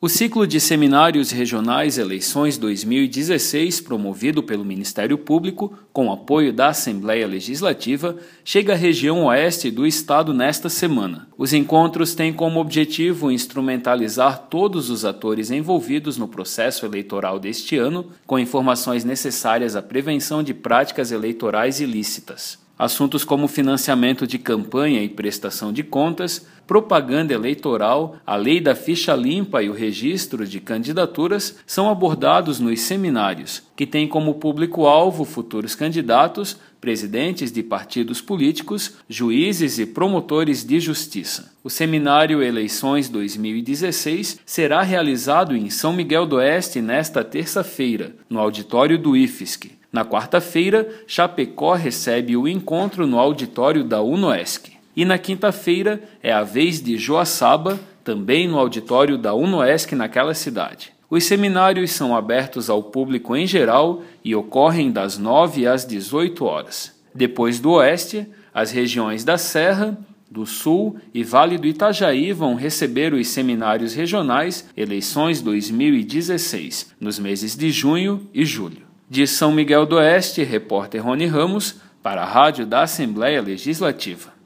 O ciclo de seminários regionais Eleições 2016, promovido pelo Ministério Público, com apoio da Assembleia Legislativa, chega à região oeste do estado nesta semana. Os encontros têm como objetivo instrumentalizar todos os atores envolvidos no processo eleitoral deste ano, com informações necessárias à prevenção de práticas eleitorais ilícitas. Assuntos como financiamento de campanha e prestação de contas, propaganda eleitoral, a lei da ficha limpa e o registro de candidaturas são abordados nos seminários, que têm como público-alvo futuros candidatos, presidentes de partidos políticos, juízes e promotores de justiça. O seminário Eleições 2016 será realizado em São Miguel do Oeste nesta terça-feira, no auditório do IFSC. Na quarta-feira, Chapecó recebe o encontro no auditório da UNOESC. E na quinta-feira é a vez de Joaçaba, também no auditório da UNOESC naquela cidade. Os seminários são abertos ao público em geral e ocorrem das 9 às 18 horas. Depois do Oeste, as regiões da Serra, do Sul e Vale do Itajaí vão receber os seminários regionais Eleições 2016, nos meses de junho e julho. De São Miguel do Oeste, repórter Rony Ramos, para a Rádio da Assembleia Legislativa.